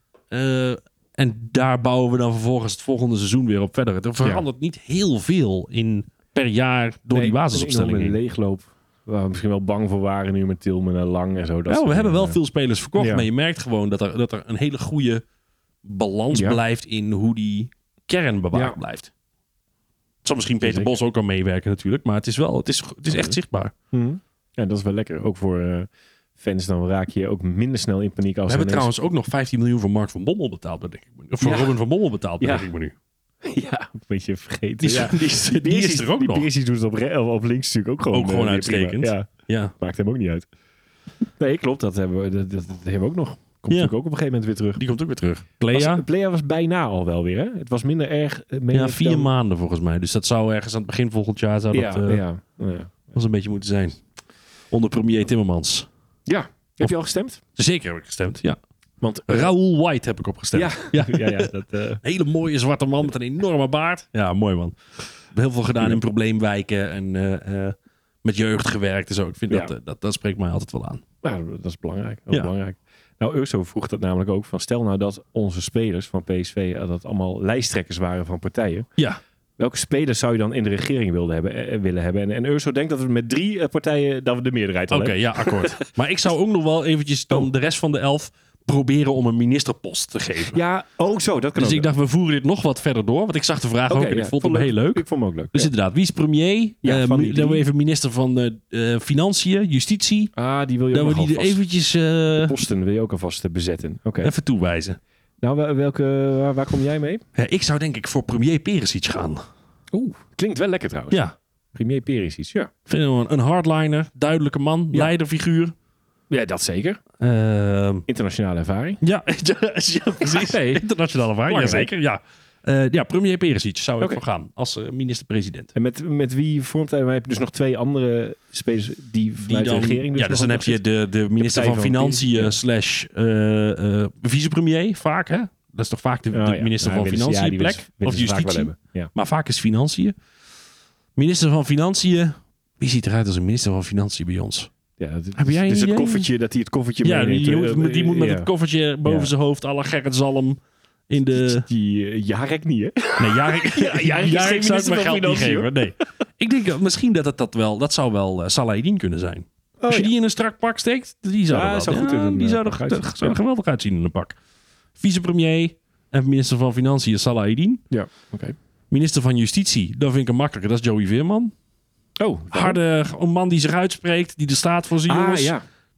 Uh, en daar bouwen we dan vervolgens het volgende seizoen weer op verder. Er verandert niet heel veel in per jaar door Nee, die basisopstelling Een heen. leegloop waar we misschien wel bang voor waren nu met Tilman en Lang en zo. Dat Ja, soort we hebben wel dingen. veel spelers verkocht. Ja. Maar je merkt gewoon dat er, dat er een hele goede balans Ja. blijft in hoe die kern bewaard Ja. blijft. Het zal misschien Peter Zeker. Bos ook al meewerken natuurlijk. Maar het is wel, het is, het is echt zichtbaar. Mhm. Ja, dat is wel lekker. Ook voor uh, fans, dan raak je ook minder snel in paniek. Als We hebben ineens- trouwens ook nog vijftien miljoen voor Mark van Bommel betaald. Denk ik. Of voor Ja. Robin van Bommel betaald, Ja. denk ik me nu. Ja, een beetje vergeten. Die is, ja. die is, die is er ook die nog. Perisic doet het op, re- op links natuurlijk ook gewoon. Ook gewoon eh, weer uitstekend. prima. Ja, Ja. maakt hem ook niet uit. Nee, klopt. Dat hebben we, dat, dat, dat hebben we ook nog. Komt Ja. natuurlijk ook op een gegeven moment weer terug. Die komt ook weer terug. Was, Playa? Playa was bijna al wel weer, hè? Het was minder erg. eh, meen Ja, ik vier dan- maanden volgens mij. Dus dat zou ergens aan het begin volgend jaar zou Ja, dat, uh, ja, ja. was een beetje moeten zijn. Onder premier Timmermans. ja. Heb je al gestemd? Zeker heb ik gestemd, ja. Want Raoul White heb ik opgestemd. ja, Ja. ja, ja, dat, eh, Hele mooie zwarte man met een enorme baard. Ja, mooi man. Ik heb heel veel gedaan in probleemwijken en uh, uh, met jeugd gewerkt en zo. Ik vind Ja. dat, uh, dat, dat spreekt mij altijd wel aan. nou, dat is belangrijk. Dat is Ja. belangrijk. Nou, Urso vroeg dat namelijk ook van stel nou dat onze spelers van P S V uh, dat allemaal lijsttrekkers waren van partijen. Ja, Welke spelers zou je dan in de regering wilde hebben, eh, willen hebben? En, en Urso denkt dat we met drie eh, partijen dat we de meerderheid al oké, hebben. ja, akkoord. Maar ik zou ook nog wel eventjes dan Oh. de rest van de elf proberen om een ministerpost te geven. Ja, oh zo, dat kan Dus ook. ik dacht, we voeren dit nog wat verder door. Want ik zag de vraag Oké, ook en ja, ik vond hem heel leuk. Ik vond hem ook leuk. Dus Ja. inderdaad, wie is premier? Ja, Eh, van mi- die dan drie. even minister van de uh, Financiën, Justitie. Ah, die wil je Dan ook we nog die er alvast. eventjes uh, Posten wil je ook alvast eh, bezetten. Oké. even toewijzen. Nou, wel- welke, waar, waar kom jij mee? Ja, ik zou denk ik voor premier Perisic gaan. Oeh, klinkt wel lekker trouwens. Ja, Premier Perisic, ja. ik vind hem een- een hardliner, duidelijke man, Ja. leiderfiguur. Ja, dat zeker. Ehm, Internationale ervaring. ja, ja, precies. Nee. Internationale waarde, ja, Belangrijk. zeker. Ja. Uh, ja, premier Perisic zou ik Oké. voor gaan als uh, minister-president. En met, met wie vormt hij? Maar heb je dus nog twee andere spelers die Die vanuit dan, de regering... Dus ja, dus nog dan heb je de, de minister partij van van Financiën Perisic, ja. slash uh, uh, vicepremier, vaak hè? Dat is toch vaak de, de Oh, ja. minister Ja, van willen ze- ja, Financiën die plek? willen ze- willen Of ze vaak wel justitie? hebben. Ja. Maar vaak is Financiën. Minister van Financiën. Wie ziet eruit als een minister van Financiën bij ons? Ja, het, Heb jij een dus het idee? koffertje, dat hij het koffertje Ja, meeneemt. die, eh, moet, die moet met ja. het koffertje boven Ja. zijn hoofd, à la Gerrit Zalm. In de... Die uh, Jarek niet, hè? Nee, Jarek, Ja, Jarek is Jarek geen zou ik minister mijn van geld niet Financiën, geven. Nee. Ik denk dat misschien dat het dat wel... Dat zou wel uh, Salah Eddin kunnen zijn. Als je ja. die in een strak pak steekt, die zou Ja, er wel... zou goed in een, die uh, zou er, pak uitzien. dat zou er Ja. geweldig uitzien in een pak. Vicepremier en minister van Financiën Salah Eddin. Ja, oké. Minister van Justitie, dat vind ik een makkelijke. Dat is Joey Veerman. Oh, Harde, een man die zich uitspreekt, die de staat voor zijn Ah, jongens. ja.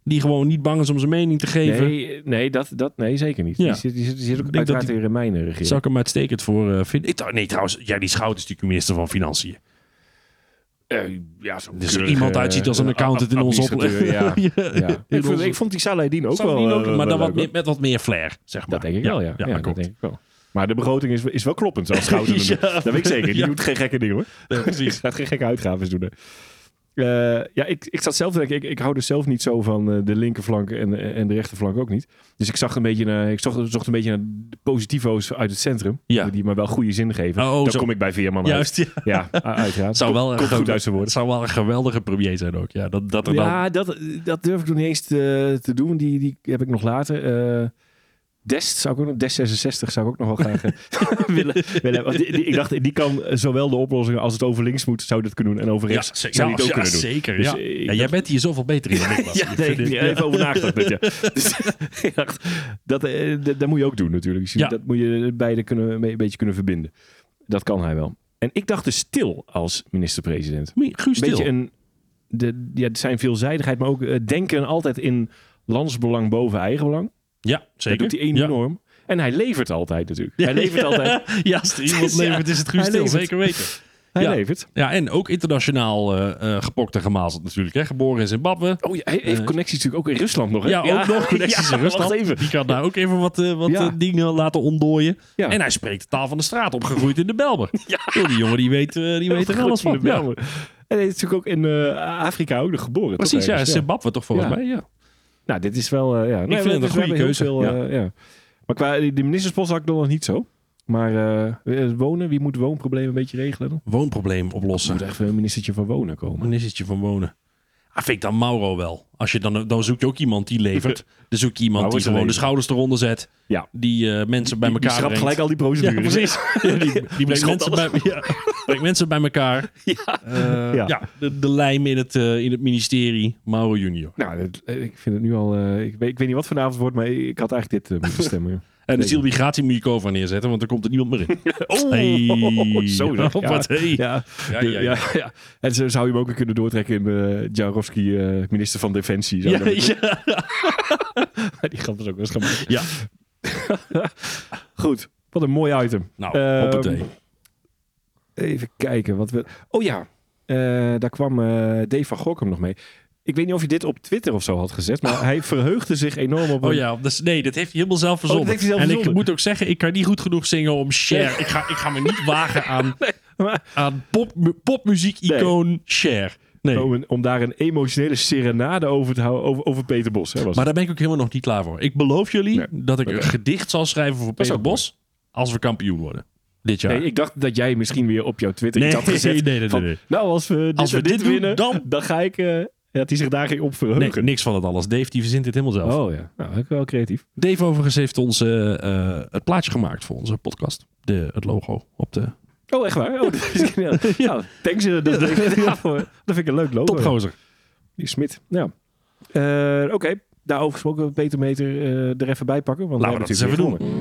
Die gewoon niet bang is om zijn mening te geven. Nee, nee, dat, dat, nee zeker niet. Ja. Die, zit, die, zit, die zit ook denk uiteraard dat die- weer in mijn regering. Zou ik hem uitstekend voor uh, vinden? Ik, nee, trouwens, ja, die Schout is natuurlijk minister van Financiën. Uh, ja, zo'n Dus er keurige, iemand uitziet als een uh, accountant in ons administrateur, opleiding. Ja, ja. Ik, vond, ik vond die Saladin ook wel, ook, uh, maar wel dan wat leuk, meer, hoor. met wat meer flair, zeg maar. Dat denk ik wel, ja. ja, dat dat klopt. denk ik wel. Maar de begroting is, is wel kloppend, zoals Schouten doen. Ja, Dat weet ik zeker. Die ja. doet geen gekke dingen, hoor. Ja, precies. Die gaat geen gekke uitgaven doen. Hè. Uh, ja, ik, ik zat zelf te denken, ik, ik hou dus zelf niet zo van uh, de linkerflank en, en de rechterflank ook niet. Dus ik zag een beetje naar, ik zocht, zocht een beetje naar de positivo's uit het centrum. Ja. Die maar wel goede zin geven. Oh, Dan zo. kom ik bij Veerman uit. Juist, ja. Ja, u- uiteraard. Zou wel, Komt een, goed uit zijn woorden. zou wel een geweldige premier zijn ook. Ja, dat, dat er dan... Ja, dat, dat durf ik nog niet eens te, te doen. Die, die heb ik nog later. Uh, Dest zou ik ook nog, Dest zesenzestig zou ik ook nog wel graag uh, willen, willen. Want die, die, ik dacht, die kan zowel de oplossingen als het over links moet, zou dat kunnen doen. En over Ja, rechts zeker. zou die het ook Ja, kunnen doen. zeker. Dus, ja. eh, Ja, jij dat- bent hier zoveel beter in dan ik was. Ja, Ik nee, vind ik dit- heb even ja. over nagedacht met je. Dus, ik dacht, dat, eh, dat, dat moet je ook doen natuurlijk. Dus Ja. Dat moet je beide kunnen, een beetje kunnen verbinden. Dat kan hij wel. En ik dacht dus Stil als minister-president. Guus Een Stil. beetje een, de, ja, zijn veelzijdigheid, maar ook uh, denken altijd in landsbelang boven eigenbelang. Ja, zeker. Dat doet hij Ja. enorm. En hij levert altijd natuurlijk. Ja, Hij levert ja. altijd. Ja, als er iemand Ja, levert is het Guus hij Stil, levert. zeker weten. Hij Ja. levert. Ja, en ook internationaal uh, uh, gepokt en gemazeld natuurlijk. Hè? Geboren in Zimbabwe. Oh ja, hij heeft Eh, connecties natuurlijk ook in Rusland nog. Hè? Ja, ook nog connecties Ja, in Rusland. wacht even. Die kan daar ook even wat, uh, wat Ja. uh, dingen laten ontdooien. Ja. En hij spreekt de taal van de straat, opgegroeid in de Belmer. Ja. Die jongen die weet, uh, die weet er alles van. Ja. En hij is natuurlijk ook in uh, Afrika ook nog geboren. Precies, toch, ja. ergens? Zimbabwe toch volgens Ja. mij, ja. Nou, dit is wel... Uh, ja. vind het een dus we goede hebben heel keuze, Veel, ja. uh, ja. Maar qua de ministerspost had ik nog niet zo. Maar uh, wonen, wie moet het woonprobleem een beetje regelen dan? Woonprobleem Er oplossen. moet echt een ministertje van wonen komen. Ministertje van wonen. Ah, vind ik dan Mauro wel. Als je dan, dan zoek je ook iemand die levert. Dan zoek je iemand Mauro die is gewoon de leveren. schouders eronder zet. Ja. Die uh, mensen bij Die- elkaar Die schrapt brengt. gelijk al die procedures. Ja, precies. Ja, die, die brengt, schrapt mensen bij, alles. ja, brengt mensen bij elkaar. Ja. Uh, Ja. ja. de, de lijm in het, uh, in het ministerie. Mauro junior. Nou, dat- ik vind het nu al... Uh, ik, weet, ik weet niet wat vanavond wordt, maar ik had eigenlijk dit uh, moeten stemmen. En de Nee. Silvi Gratie moet je Kova neerzetten, want er komt er niemand meer in. Oh, Hey. zo zeg. Oh, wat hey. Ja, Ja, de- ja, ja, ja. ja. En zo zou je hem ook weer kunnen doortrekken in uh, Jarovski, uh, minister van Defensie. Zo Ja, dan- ja. Die grap was ook wel eens gemaakt. Ja. Goed, wat een mooi item. Nou, Ehm, hoppatee. Even kijken. Wat we... Oh ja, uh, daar kwam uh, Dave van Gokkum nog mee. Ik weet niet of je dit op Twitter of zo had gezet, maar hij verheugde zich enorm op... Oh een- ja, dus, nee, dat heeft hij helemaal zelf verzonnen. dat heeft hij zelf en ik verzonnen. moet ook zeggen, ik kan niet goed genoeg zingen om Cher. Ik, ga, ik ga me niet wagen aan, maar- aan pop, popmuziek-icoon Cher. Nee. Om, een- om daar een emotionele serenade over te houden, over, over Peter Bos. Hè, was Maar daar ben ik ook helemaal nog niet klaar voor. Ik beloof jullie Nee. dat ik Oké. een gedicht zal schrijven voor is Peter ook mooi. Bos als we kampioen worden. Dit jaar. Nee, ik dacht dat jij misschien weer op jouw Twitter Nee, iets had gezet. nee, nee, nee, van, nee. Nou, als we dit, Als we en dit doen, winnen, dan- dan ga ik... Uh, dat hij zich daar ging op Nee, verheugen. niks van het alles. Dave die verzint dit helemaal zelf. Oh ja, nou, ik wel creatief. Dave overigens heeft ons uh, uh, het plaatje gemaakt voor onze podcast. De, het logo op de Oh, echt waar? Oh, dat is, ja. Ja, thanks. uh, Dat, dat, ja, voor, dat vind ik een leuk logo. topgozer. Die Smit. Ja. Uh, Oké, okay. Daarover gesproken, Peter Meter uh, er even bij pakken. Want Laten we dat eens even doen.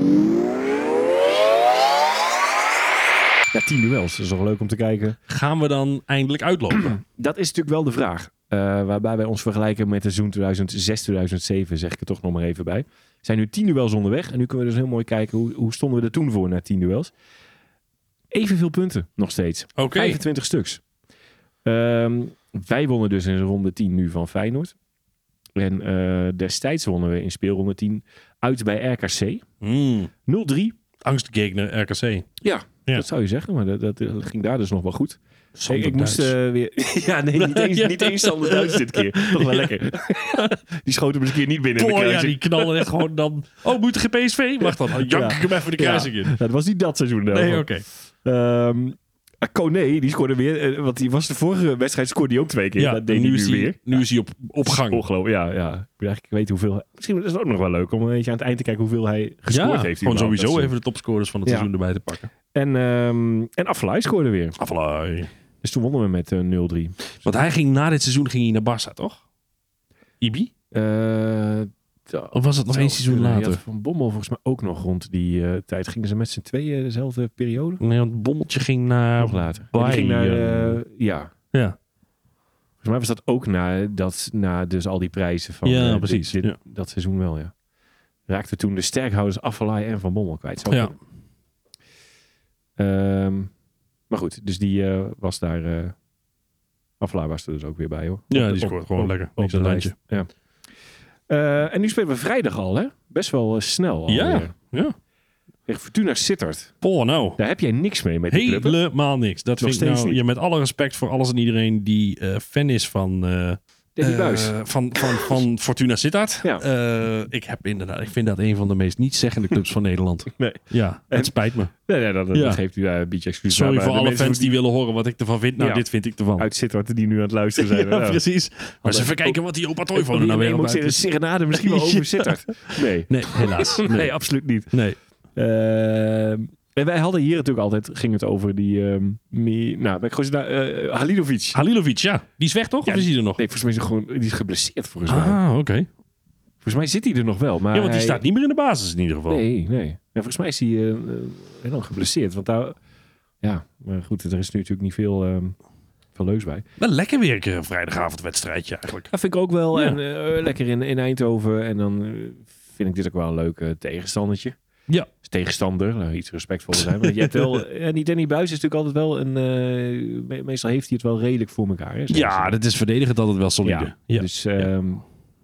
Ja, tien duels. Dat is nog leuk om te kijken. Gaan we dan eindelijk uitlopen? Dat is natuurlijk wel de vraag. Uh, waarbij wij ons vergelijken met de seizoen tweeduizend zes tweeduizend zeven, zeg ik er toch nog maar even bij. Er zijn nu tien duels onderweg. En nu kunnen we dus heel mooi kijken hoe, hoe stonden we er toen voor na tien duels. Evenveel punten nog steeds. Oké. vijfentwintig stuks. Um, wij wonnen dus in ronde tien nu van Feyenoord. En uh, destijds wonnen we in speelronde tien uit bij R K C. Mm. nul drie. Angstgegner R K C. Ja, Ja. dat zou je zeggen. Maar dat, dat ging daar dus nog wel goed. Zonder ik ik moest uh, weer... ja, nee, niet eens, Ja. niet eens Sander Duits dit keer. Toch wel lekker. Die schoten hem eens een keer niet binnen in de Boah, ja, kruising. die knallen echt gewoon dan... Oh, moet er geen P S V? Wacht dan, dan jank ik hem even de kruising in. Ja, dat was niet dat seizoen. Nee, oké. Okay. Um, Kone, die scoorde weer. Uh, want die was de vorige wedstrijd scoorde hij ook twee keer. Ja, dat deed nu, hij is nu hij, weer. nu is hij op, op gang. Ongelooflijk, ja. ja. Ik wil eigenlijk weten hoeveel... Misschien is het ook nog wel leuk om een beetje aan het eind te kijken hoeveel hij gescoord Ja, heeft. gewoon überhaupt. sowieso Dat is- even de topscorers van het Ja. seizoen erbij te pakken. En, um, en Affelay scoorde weer. Aflaai. Dus toen wonnen we met uh, nul drie. Want hij ging na dit seizoen ging hij naar Barça, toch? Ibi? Uh, Of was het nog één seizoen later? Van Bommel volgens mij ook nog rond die uh, tijd. Gingen ze met z'n tweeën dezelfde periode? Nee, want Bommeltje ging naar... nog later. Ja, die ging naar, uh, ja. Ja. Volgens mij was dat ook na, dat, na dus al die prijzen van Ja, uh, precies, dit, dit, ja. dat seizoen wel, ja. Raakte toen de sterkhouders Affelay en Van Bommel kwijt. Zou Ja. Um, maar goed, dus die uh, was daar... Uh, Affelay was er dus ook weer bij, hoor. Ja, Op- die scoort op- gewoon op- lekker. Op Niks de aan het lijst. Ja. Uh, en nu spelen we vrijdag al, hè? Best wel uh, snel al. Ja, ja. Tegen Fortuna Sittard. Oh, nou. Daar heb jij niks mee met die club, hè? Helemaal niks. Dat Nog vind ik steeds nou, niet. ja, met alle respect voor alles en iedereen die uh, fan is van... Uh, Danny uh, Buijs. Van, van, van Fortuna Sittard. Ja. Uh, ik heb inderdaad, ik vind dat een van de meest niet-zeggende clubs van Nederland. Nee. Ja, En- het spijt me. Nee, nee, dan, dan Ja. geeft u daar een beetje excuus. Sorry aan, maar voor de alle mensen fans die die willen horen wat ik ervan vind. Nou, Ja. dit vind ik ervan. uit Sittard die nu aan het luisteren zijn. ja, Ja. precies. Maar eens even kijken wat die opa Toivonen nou weer op een serenade misschien wel over Sittard. Nee. Nee, helaas. Nee, Nee. absoluut niet. nee. Uh, en wij hadden hier natuurlijk altijd, ging het over die, um, me, nou, ben ik gewoon naar uh, Halilovic. Halilovic, ja. Die is weg toch? Ja, of is hij er nog? Nee, volgens mij is hij gewoon, die is geblesseerd volgens mij. Ah, oké. Volgens mij zit hij er nog wel, maar Ja, want die hij- staat niet meer in de basis in ieder geval. Nee, nee. Ja, volgens mij is hij uh, uh, heel lang geblesseerd, want daar, ja, maar goed, er is nu natuurlijk niet veel, um, veel leuks bij. Wel lekker weer een keer een vrijdagavondwedstrijdje eigenlijk. Dat vind ik ook wel. Ja. En uh, lekker in, in Eindhoven. En dan uh, vind ik dit ook wel een leuk uh, tegenstandertje. Ja. Dus tegenstander, nou, iets respectvoller zijn. Want je hebt wel, en die Danny Buijs is natuurlijk altijd wel een... Uh, me- meestal heeft hij het wel redelijk voor elkaar. Hè, zeggen Ja, ze. dat is verdedigend altijd wel solide. Ja, Ja, Dus um,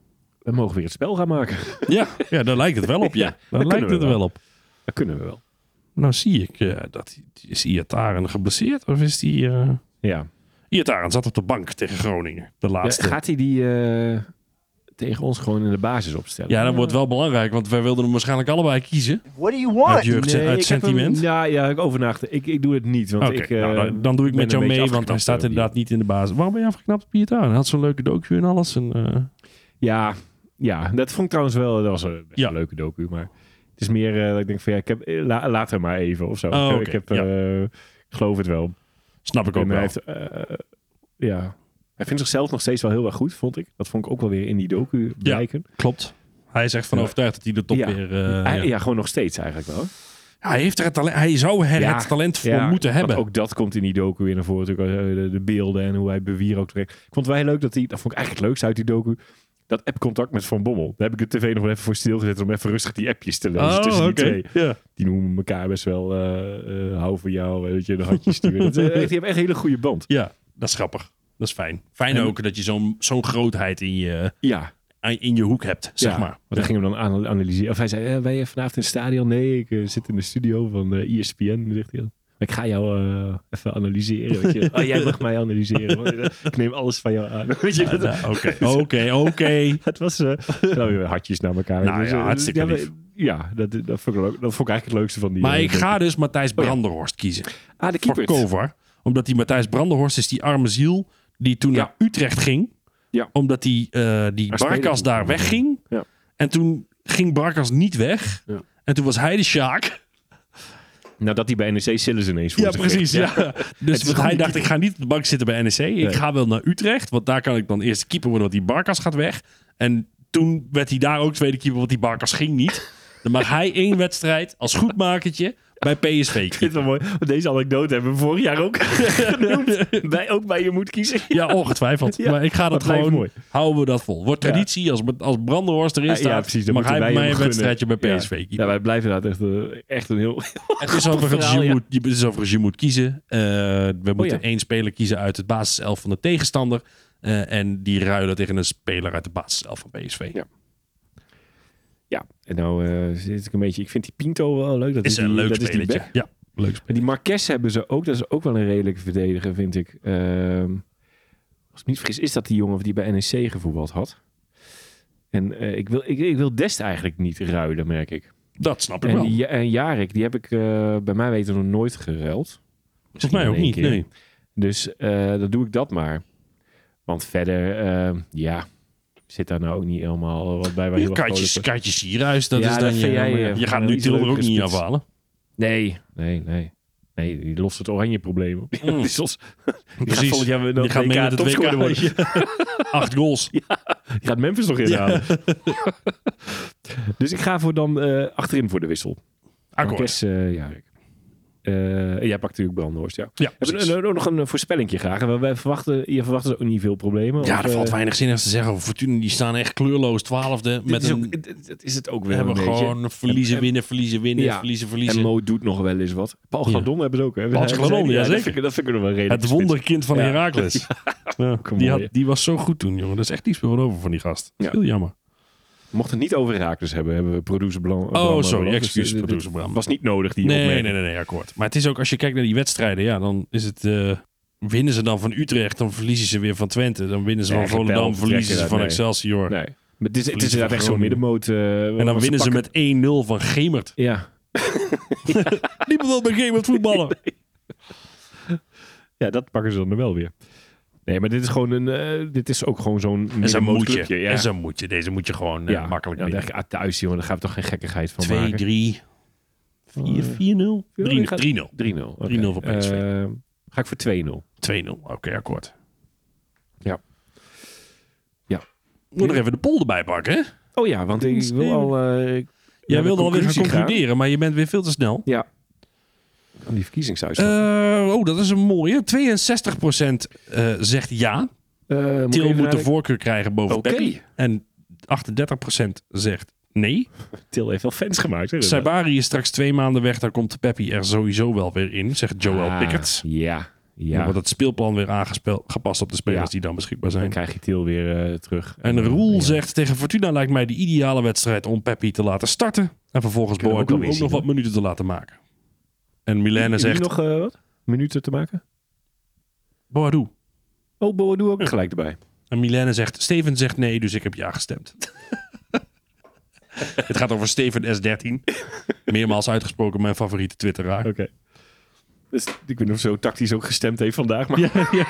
we mogen weer het spel gaan maken. ja. ja daar lijkt het wel op, ja. Ja, Daar dat lijkt kunnen we het er wel. wel op. Dat kunnen we wel. Nou zie ik uh, dat hij- is Iataren geblesseerd of is die... Uh... Ja. Iataren zat op de bank tegen Groningen. De Ja, laatste. gaat hij die uh, tegen ons gewoon in de basis opstellen? Ja, dat wordt wel belangrijk, want wij wilden hem waarschijnlijk allebei kiezen. What do you want? Uit, jeugd, Nee, uit ik heb hem- sentiment. ja, ja, ik overnacht. Ik, ik doe het niet. Want Oké, ik, uh, nou, dan, dan doe ik ben met een jou beetje mee, want hij afgeknapt, staat uh, inderdaad niet in de basis. Waarom ben je afgeknapt op Iataren? Hij had zo'n leuke docu en alles. En, uh... Ja, ja, dat vond ik trouwens wel. Dat was een, best Ja. een leuke docu, maar het is meer uh, dat ik denk van ja, ik heb eh, la, laat hem maar even of zo. Oh, ik, oké, ik heb, ja. uh, ik geloof het wel. Snap ik ook En wel. hij heeft, uh, ja, hij vindt zichzelf nog steeds wel heel erg goed, vond ik. Dat vond ik ook wel weer in die docu blijken. Klopt. Hij is echt van Ja. overtuigd dat hij de top ja. weer... uh, hij, ja. ja, gewoon nog steeds eigenlijk wel. Hij, heeft er het talent, hij zou er Ja. het talent voor Ja, moeten hebben. want ook dat komt in die docu weer naar voren. Natuurlijk, uh, de, de beelden en hoe hij bewier ook trekt. Ik vond het wel heel leuk dat hij, dat vond ik eigenlijk het leukste uit die docu, dat appcontact met Van Bommel. Daar heb ik de tv nog wel even voor stilgezet om even rustig die appjes te lezen Oh, tussen die oké. twee. Ja. Die noemen elkaar best wel uh, uh, hou van jou, weet je, de handjes sturen. Dat, uh, die hebben echt een hele goede band. ja, dat is grappig. Dat is fijn. Fijn En- ook dat je zo'n zo'n grootheid in je, Ja, in je hoek hebt, zeg ja. maar. Want dan gingen we dan ana- analyseren. Of hij zei, eh, ben je vanavond in het stadion? Nee, ik uh, zit in de studio van uh, E S P N, zegt hij dan. Ik ga jou uh, even analyseren. Weet je. Oh, jij mag mij analyseren. Want, uh, ik neem alles van jou aan. Weet je, dat, Ja, Oké, oké, oké. het was uh, nou, weer hartjes naar elkaar. Nou ja, uh, hartstikke ja, lief. Ja, dat, dat, vond ik, leuk. dat vond ik eigenlijk het leukste van die. Maar uh, ik ga dus Matthijs Brandenhorst kiezen. Ah, de Voor keeper. Kovar. Omdat die Matthijs Brandenhorst is die arme ziel die toen Ja. naar Utrecht ging. Ja. Omdat die, uh, die Maar Barkas spelen- daar wegging. Ja. En toen ging Barkas niet weg. Ja. En toen was hij de Sjaak. Nou, dat hij bij N E C Sillis ineens voor Ja, zich precies. kreeg. Ja. Dus Het is hij goed. dacht, ik ga niet op de bank zitten bij N E C. Ik Nee. ga wel naar Utrecht. Want daar kan ik dan eerst keeper worden, want die Barkas gaat weg. En toen werd hij daar ook tweede keeper, want die Barkas ging niet. Dan mag hij één wedstrijd als goedmakertje bij P S V Ik vind keeper. het wel mooi. Want deze anekdote hebben we vorig jaar ook genoemd. Bij, ook bij Je Moet Kiezen. Ja, ongetwijfeld. Ja, maar ik ga dat dat blijft gewoon... mooi. Houden we dat vol. Wordt traditie. Als, als Brandenhorst erin staat, Ja, precies. Dan mag moeten hij wij bij mij hem een gunnen. wedstrijdje bij P S V Ja. keeper. Ja, wij blijven inderdaad echt, uh, echt een heel... Het is overigens, verhaal, je, ja. moet, je, het is overigens, je moet kiezen. Uh, we moeten ja. één speler kiezen uit het basiself van de tegenstander. Uh, en die ruilen tegen een speler uit de basiself van P S V. Ja. Ja, en nou uh, zit ik een beetje... Ik vind die Pinto wel leuk. Dat Is is, een die, leuk dat is die spelertje. back. Ja, leuk En speler. die Marques hebben ze ook. Dat is ook wel een redelijke verdediger, vind ik. Ehm, als ik me niet vergis, is dat die jongen die bij N E C gevoetbald had. En uh, ik, wil, ik, ik wil Dest eigenlijk niet ruilen, merk ik. Dat snap ik En, wel. die, en Jarek, die heb ik uh, bij mij weten nog nooit geruild. Volgens mij ook in één niet, keer. nee. Dus uh, dan doe ik dat maar. Want verder, uh, ja, zit daar nou ook niet helemaal wat bij. Waar heel erg Kaartjes, vrolijk- kaartjes Sierhuis, dat Ja, is dat dan vind je... jij, je uh, gaat een nu iets Tilder ook leukere niet spits. afhalen. Nee, nee, nee. Nee, die lost het oranje probleem op. Mm. Die is ons- die gaat Precies. volgend jaar weer Je gaat mee met het W topscorer worden. K. Acht goals. Die gaat Memphis nog inhalen. Dus ik ga voor dan uh, achterin voor de wissel. Akkoord. Marques, uh, Jarek. Uh, jij pakt natuurlijk Brandenhorst, ja. Ja, Hebben we uh, nog een voorspellingje graag? We, we verwachten, je verwacht dus ook niet veel problemen. Ja, of, er valt uh, weinig zinnigs te zeggen over Fortuna. Die staan echt kleurloos twaalfde. Met is een, ook, dat is het ook wel hebben een beetje. gewoon verliezen, En- winnen, verliezen, winnen, Ja. verliezen, verliezen. En Mo doet nog wel eens wat. Paul Gladon hebben ze ook. Hè? Paul Gladon, ja, dat zeker. vind ik- Dat vind ik nog wel redelijk. Het wonderkind van Ja. Heracles. Ja, een die, mooie. had, die was zo goed toen, jongen. Dat is echt iets meer van over van die gast. Ja. Heel jammer. Mocht het niet over Heracles hebben, hebben we producer Blan. Oh, sorry, Dus, excuus, eh, dit producer Bram. was niet nodig, die Nee, nee, opmerking. nee, nee, akkoord. Maar het is ook, als je kijkt naar die wedstrijden, ja, dan is het... eh, winnen ze dan van Utrecht, dan verliezen ze weer van Twente. Dan winnen ze Nee, van geen pijl Volendam, op verliezen ze trekken, van nee. Excelsior. Nee. Maar het is, het is Verliezen inderdaad van echt zo'n Groningen. middenmoot. uh, En dan winnen ze pakken- met één nul van Gemert. Ja. Niemand wil bij Gemert voetballen. ja, dat pakken ze dan wel weer. Nee, maar dit is gewoon een... uh, dit is ook gewoon zo'n En zo middenmoot moet je. clubje. Ja. En zo moet je. Deze moet je gewoon eh, ja, makkelijk ja, winnen. dan denk ik, ah, thuis, jongen, daar gaan we toch geen gekkigheid van twee, maken. drie, vier, vier nul? Ja, drie ik ga- drie nul. drie nul. oké. drie nul voor P S V. Uh, ga ik voor twee nul. twee nul. Oké, akkoord. Ja. Ja. Moet nog even de poll erbij pakken, hè? Oh ja, want ik wil al... Uh, Jij naar de wilde alweer gaan conclusie concluderen, maar je bent weer veel te snel. Ja. Aan die verkiezingsuitslag. Uh, oh, dat is een mooie. tweeënzestig procent uh, zegt ja. Uh, moet Til ik even moet de naar- voorkeur krijgen boven Oké. Peppi. En achtendertig procent zegt nee. Til heeft wel fans gemaakt. Hè, Saibari is straks twee maanden weg. Dan komt Peppi er sowieso wel weer in, zegt Joel Ah, Pickert. Ja. Dan Ja. wordt het speelplan weer aangepast op de spelers Ja. die dan beschikbaar Dan zijn. krijg je Til weer uh, terug. En uh, Roel ja. zegt tegen Fortuna lijkt mij de ideale wedstrijd om Peppi te laten starten. En vervolgens Kunnen we ook Boadu wel ook, weer nog zien, wat minuten te laten maken. En Milene Heb je zegt... nog uh, wat? Minuten te maken? Boadu. Oh, Boadu ook gelijk erbij. En Milene zegt... Steven zegt nee, dus ik heb ja gestemd. Het gaat over Steven S dertien. Meermaals uitgesproken mijn favoriete twitteraar. Oké. Okay. Dus, ik weet niet of zo tactisch ook gestemd heeft vandaag. Maar Ja, ja.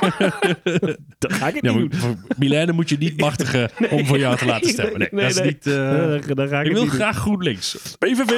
dat ga ik het Ja, niet maar doen. voor Milene moet je niet machtigen om voor jou te laten stemmen. Nee, Nee, dat is nee. niet... uh, Uh, dan ga ik, ik het wil niet graag GroenLinks. P V V.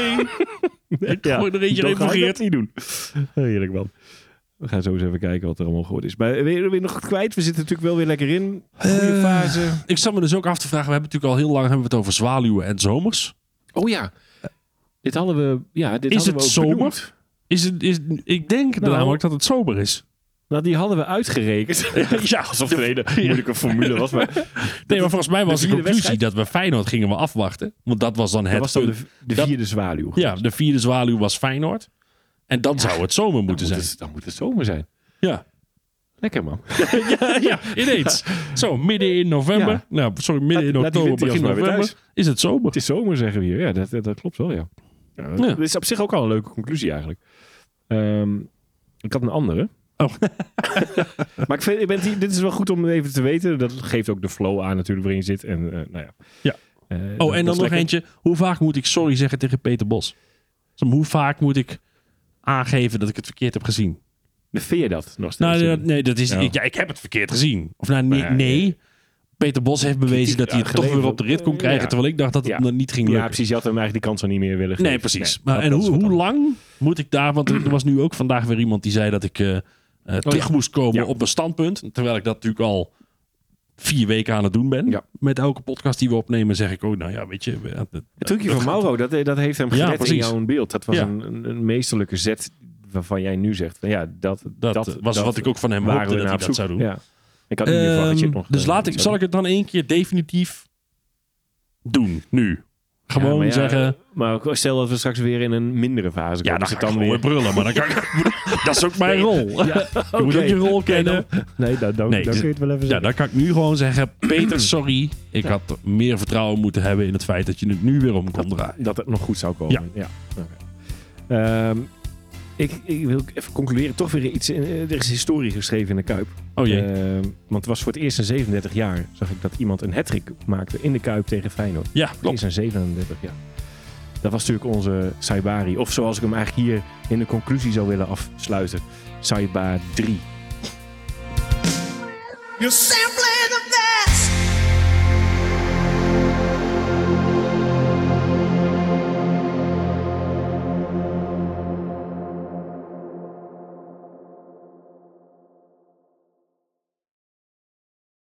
Ik Ja, gooi er eentje dan ga ik reageert. dat niet doen. Heerlijk man. We gaan zo eens even kijken wat er allemaal goed is. Maar weer, weer nog kwijt. We zitten natuurlijk wel weer lekker in. Goede Eh, fase. Ik zat me dus ook af te vragen. We hebben natuurlijk al heel lang hebben we het over zwaluwen en zomers. Oh ja. Dit hadden we... Ja, dit Is hadden het we ook zomer? benoemd. Is het, is, ik denk Nou, namelijk dat het zomer is. Nou, die hadden we uitgerekend. Ja, Alsof het een hele moeilijke formule was. Maar Nee, maar volgens mij was de, vierde conclusie wedstrijd? dat we Feyenoord gingen we afwachten. Want dat was dan het dat was dan de, punt. de Dat- vierde zwaluw. Ja, de vierde zwaluw was Feyenoord. En dan zou het zomer dan moeten moet zijn. het, dan moet het zomer zijn. Ja. Lekker man. ja, ja, ineens. Zo, midden in november. Ja. Nou, sorry, midden in Laat- laat die oktober, winterjas begin maar weer november. thuis. Is het zomer. Het is zomer zeggen we hier. Ja, dat, dat, dat klopt wel, ja. ja, dat, Ja. dat is op zich ook al een leuke conclusie eigenlijk. Um, ik had een andere. Oh. maar ik vind, ik ben, dit is wel goed om even te weten. Dat geeft ook de flow aan natuurlijk waarin je zit. En, uh, nou ja. Ja. Uh, Oh, dat- en dat dan is nog lekker. eentje. Hoe vaak moet ik sorry zeggen tegen Peter Bos? Dus hoe vaak moet ik aangeven dat ik het verkeerd heb gezien? Vind je dat nog steeds? Nou, ja, nee, dat is, Ja. ik, ja, ik heb het verkeerd gezien. Of nou, nee, Maar ja, nee. Peter Bos heeft bewezen Kritiek dat hij het toch aangeleverd. weer op de rit kon krijgen. Ja. Terwijl ik dacht dat het Ja. hem dan niet ging Ja, lukken. precies. Je had hem eigenlijk die kans al niet meer willen geven. Nee, precies. Nee, maar, dat- en dat is hoe, wat hoe anders. lang moet ik daar... Want er was nu ook vandaag weer iemand die zei dat ik uh, uh, terug moest komen Ja. op mijn standpunt. Terwijl ik dat natuurlijk al vier weken aan het doen ben. Ja. Met elke podcast die we opnemen zeg ik ook... Nou ja, weet je... uh, dat- Het trucje dat van gaat- Mauro, dat, dat heeft hem Ja, gered in precies. jouw beeld. Dat was Ja. een, een, een meesterlijke zet waarvan jij nu zegt. Van, ja, dat, Dat, dat was dat wat ik ook van hem waren hoopte we dat naar hij op dat zoek. zou doen. Ja. Ik had niet meer verwacht dat je het Ehm, nog... dus eh, laat ik, zou zal ik het dan één keer definitief doen, nu? Gewoon Ja, maar ja, zeggen... Maar stel dat we straks weer in een mindere fase komen. Ja, dan is ga het ik gewoon weer brullen. Maar dan kan ik, dat is ook mijn rol. Je moet ook je rol kennen. Nee, dan, dan, Nee, dan dus- kun je het wel even Ja, zeggen. dan kan ik nu gewoon zeggen... Peter, sorry. Ik had meer vertrouwen moeten hebben in het feit dat je het nu weer om kon draaien. Dat het nog goed zou komen. Ja. Oké. Ehm, ik, ik wil even concluderen. Toch weer iets. in- Er is historie geschreven in de Kuip. Oh jee. Ehm, want het was voor het eerst in zevenendertig jaar. Zag ik dat iemand een hattrick maakte in de Kuip tegen Feyenoord. Ja, Eerst klopt. in zevenendertig jaar. Dat was natuurlijk onze Saibari. Of zoals ik hem eigenlijk hier in de conclusie zou willen afsluiten. Saiba drie. You simply